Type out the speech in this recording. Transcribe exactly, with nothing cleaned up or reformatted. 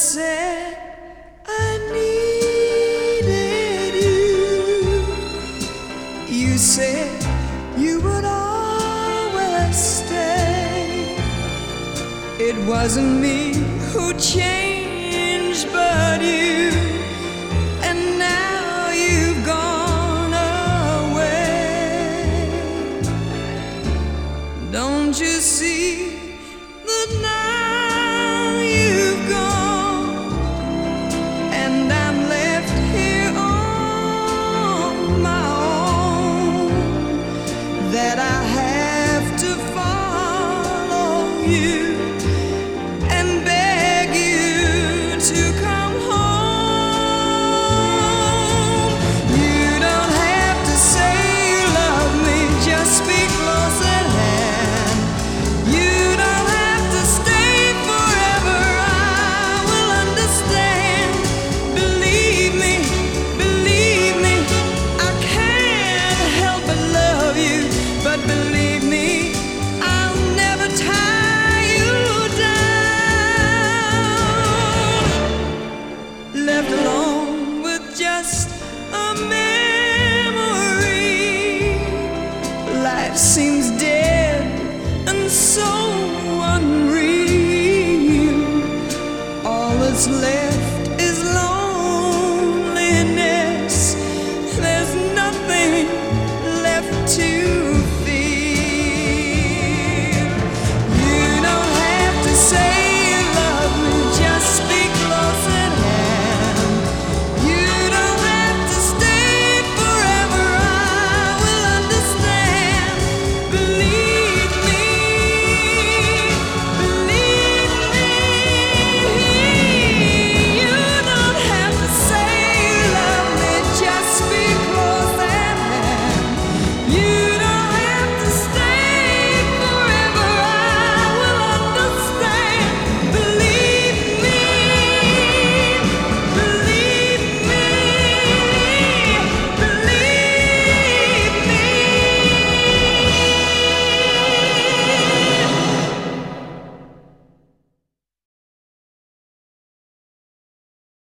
said I needed you. You said you would always stay. It wasn't me who changed, but you. And now you've gone away. Don't you see that now you've gone, and I'm left here on my own, that I have to follow you and beg you to come home. You don't have to say you love me, just speak close at hand. You don't have to stay forever, I will understand. Believe me, believe me, I can't help but love you. But believe me, I'll never tie you down. Left alone with just a memory, life seems dead and so unreal. All that's left